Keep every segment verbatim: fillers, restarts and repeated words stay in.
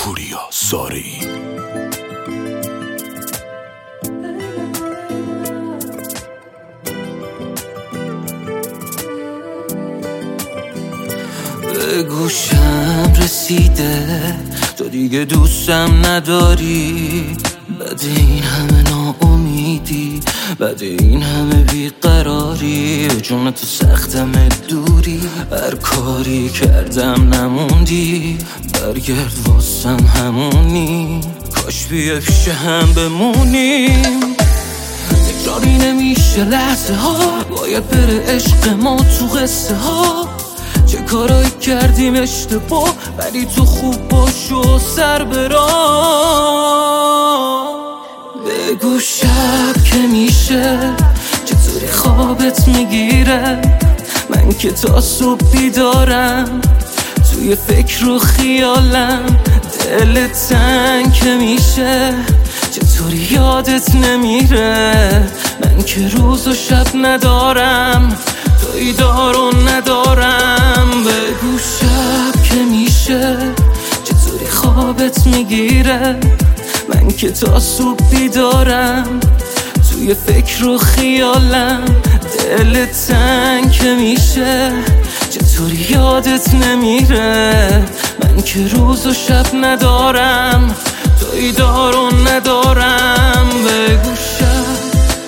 پوریا زارعی. به گوشم رسیده تو دیگه دوستم نداری، بعد این همه ناامیدی، بعد این همه بیقراری، جون تو سختم دوری، هر کاری کردم نموندی، برگرد واسم همونی، کاش بیا پیش هم بمونیم. تکراری نمیشه لحظه ها، باید بره عشق ما تو قصه ها، چه کارایی کردیم اشتباه، ولی تو خوب باش و سر برام. بگو شب که میشه چطوری خوابت میگیره، من که تا صبح بیدارم توی فکر و خیالم، دل تنگ که میشه چطوری یادت نمیره، من که روز و شب ندارم توی دار و ندارم. بگو شب که میشه چطوری خوابت میگیره، من که تا صبح بیدارم توی فکر و خیالم، دل تنگ که میشه چطوری یادت نمیره، من که روز و شب ندارم توی دار و ندارم. بگو شب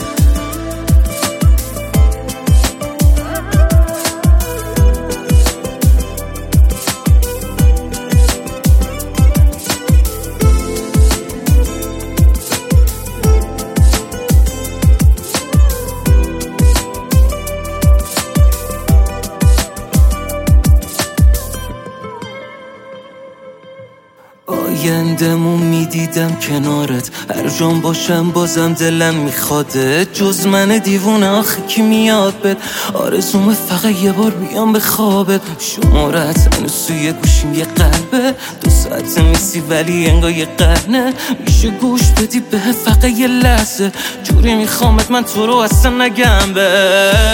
آیندمو میدیدم کنارت، هر جام باشم بازم دلم میخواده، جز من دیوونه آخه کی میاد بد، آرزومه فقط یه بار بیام به خوابت، شمارت هنوز سوی گوشیم یه قلبه، دو ساعت میسی ولی انگار یه قرنه، میشه گوش بدی به فقط یه لحظه، جوری میخوامت من تو رو اصلا نگم به.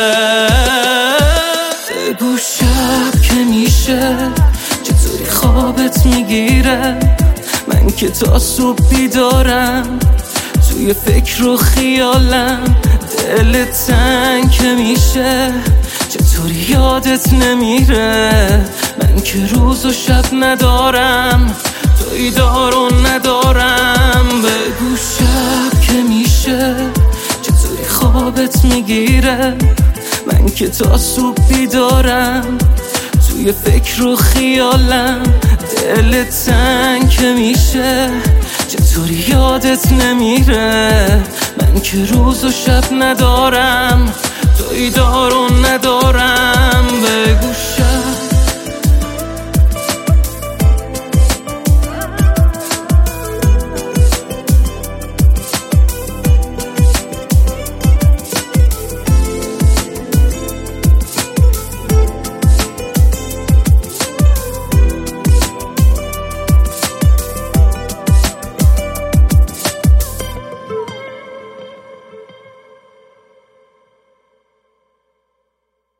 بگو شب که میشه چطوری خوابت میگیره، من که تا صبح بیدارم توی فکر و خیالم، دل تنگ که میشه چطوری یادت نمیره، من که روز و شب ندارم توی دار و ندارم. بگو شب که میشه چطوری خوابت میگیره، من که تا صبح بیدارم توی فکر و خیالم، دل تنگ که میشه چطوری یادت نمیره، من که روز و شب ندارم توی دار و ندارم.